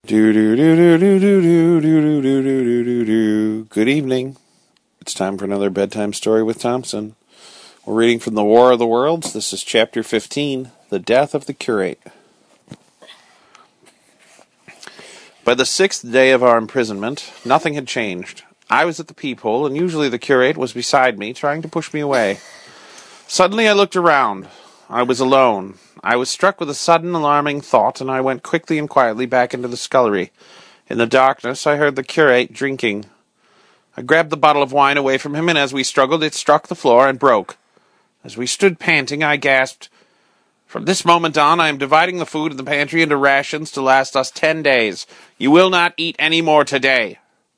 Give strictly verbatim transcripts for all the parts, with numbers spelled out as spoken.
Do do do do do do do do do do do do do. Good evening. It's time for another bedtime story with Thompson. We're reading from the War of the Worlds. This is chapter fifteen, The Death of the Curate. By the sixth day of our imprisonment, nothing had changed. I was at the peephole, and usually the curate was beside me, trying to push me away. Suddenly I looked around. I was alone. I was struck with a sudden alarming thought, and I went quickly and quietly back into the scullery. In the darkness, I heard the curate drinking. I grabbed the bottle of wine away from him, and as we struggled, it struck the floor and broke. As we stood panting, I gasped, "From this moment on, I am dividing the food in the pantry into rations to last us ten days. You will not eat any more today."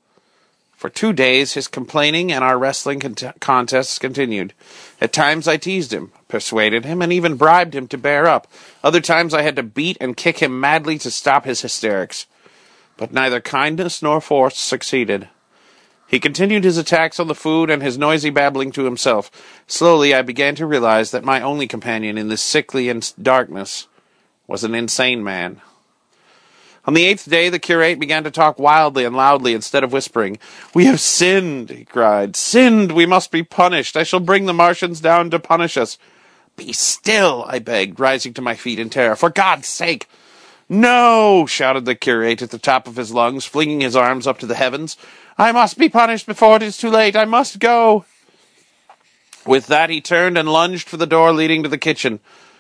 For two days, his complaining and our wrestling cont- contests continued. At times I teased him, persuaded him, and even bribed him to bear up. Other times I had to beat and kick him madly to stop his hysterics. But neither kindness nor force succeeded. He continued his attacks on the food and his noisy babbling to himself. Slowly I began to realize that my only companion in this sickly and darkness was an insane man. On the eighth day, the curate began to talk wildly and loudly instead of whispering. "We have sinned," he cried. "Sinned! We must be punished. I shall bring the Martians down to punish us." "Be still," I begged, rising to my feet in terror. "For God's sake!" "No!" shouted the curate at the top of his lungs, flinging his arms up to the heavens. "I must be punished before it is too late. I must go." With that, he turned and lunged for the door leading to the kitchen.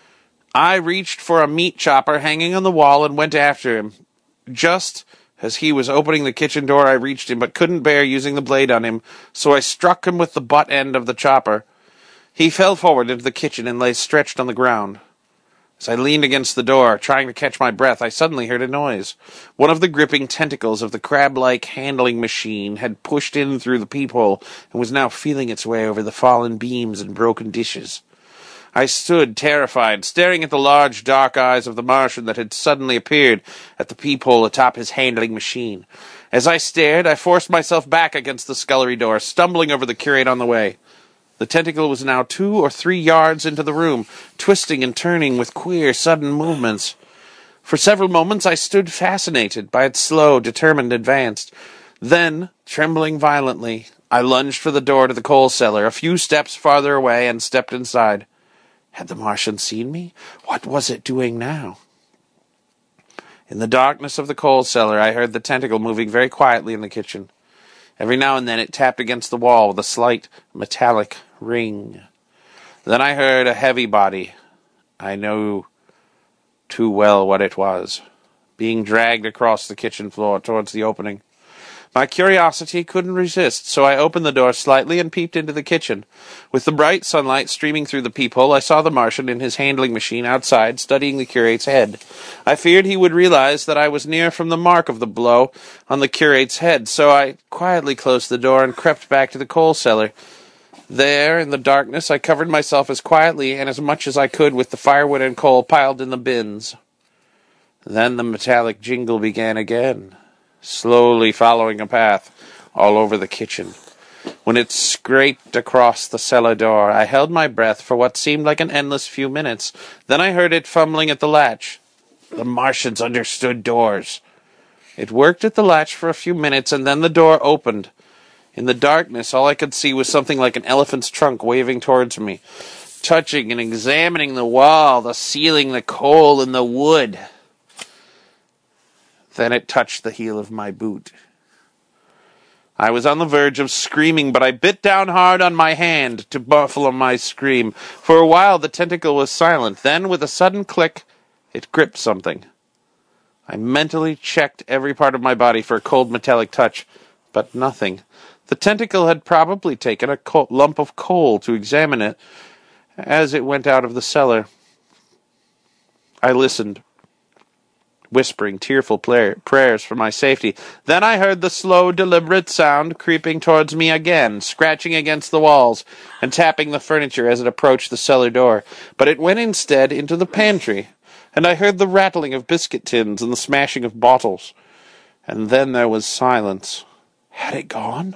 I reached for a meat chopper hanging on the wall and went after him. Just as he was opening the kitchen door, I reached him, but couldn't bear using the blade on him, so I struck him with the butt end of the chopper. He fell forward into the kitchen and lay stretched on the ground. As I leaned against the door, trying to catch my breath, I suddenly heard a noise. One of the gripping tentacles of the crab-like handling machine had pushed in through the peephole and was now feeling its way over the fallen beams and broken dishes. I stood, terrified, staring at the large, dark eyes of the Martian that had suddenly appeared at the peephole atop his handling machine. As I stared, I forced myself back against the scullery door, stumbling over the curate on the way. The tentacle was now two or three yards into the room, twisting and turning with queer, sudden movements. For several moments I stood fascinated by its slow, determined advance. Then, trembling violently, I lunged for the door to the coal cellar, a few steps farther away, and stepped inside. Had the Martian seen me? What was it doing now? In the darkness of the coal cellar, I heard the tentacle moving very quietly in the kitchen. Every now and then it tapped against the wall with a slight metallic ring. Then I heard a heavy body. I knew too well what it was, being dragged across the kitchen floor towards the opening. My curiosity couldn't resist, so I opened the door slightly and peeped into the kitchen. With the bright sunlight streaming through the peephole, I saw the Martian in his handling machine outside, studying the curate's head. I feared he would realize that I was near from the mark of the blow on the curate's head, so I quietly closed the door and crept back to the coal cellar. There, in the darkness, I covered myself as quietly and as much as I could with the firewood and coal piled in the bins. Then the metallic jingle began again, slowly following a path all over the kitchen. When it scraped across the cellar door, I held my breath for what seemed like an endless few minutes. Then I heard it fumbling at the latch. The Martians understood doors. It worked at the latch for a few minutes, and then the door opened. In the darkness, all I could see was something like an elephant's trunk waving towards me, touching and examining the wall, the ceiling, the coal, and the wood. Then it touched the heel of my boot. I was on the verge of screaming, but I bit down hard on my hand to muffle my scream. For a while the tentacle was silent. Then, with a sudden click, it gripped something. I mentally checked every part of my body for a cold metallic touch, but nothing. The tentacle had probably taken a co- lump of coal to examine it as it went out of the cellar. I listened, whispering tearful prayer, prayers for my safety. Then I heard the slow, deliberate sound creeping towards me again, scratching against the walls and tapping the furniture as it approached the cellar door. But it went instead into the pantry, and I heard the rattling of biscuit tins and the smashing of bottles. And then there was silence. Had it gone?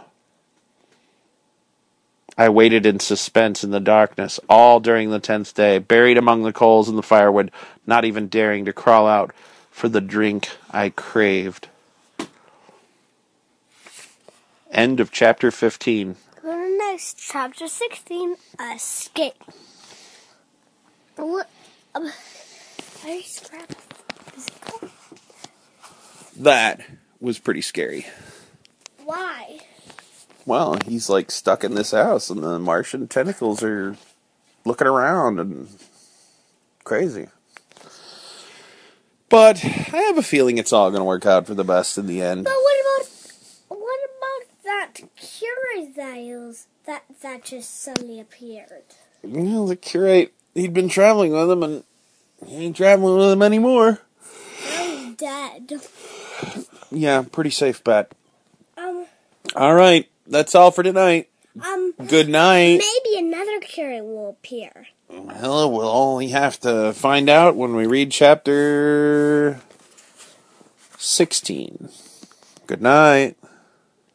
I waited in suspense in the darkness all during the tenth day, buried among the coals and the firewood, not even daring to crawl out. for the drink I craved. End of chapter fifteen. Go to the next chapter sixteen. Escape. What? Um, I scrap. That was pretty scary. Why? Well, he's like stuck in this house, and the Martian tentacles are looking around and crazy. But I have a feeling it's all going to work out for the best in the end. But what about what about that curate that that just suddenly appeared? Well, the curate, he'd been traveling with him, and he ain't traveling with him anymore. Now he's dead. Yeah, pretty safe bet. Um. All right, that's all for tonight. Um. Good night. Maybe another curate will appear. Well, we'll only have to find out when we read chapter sixteen. Good night.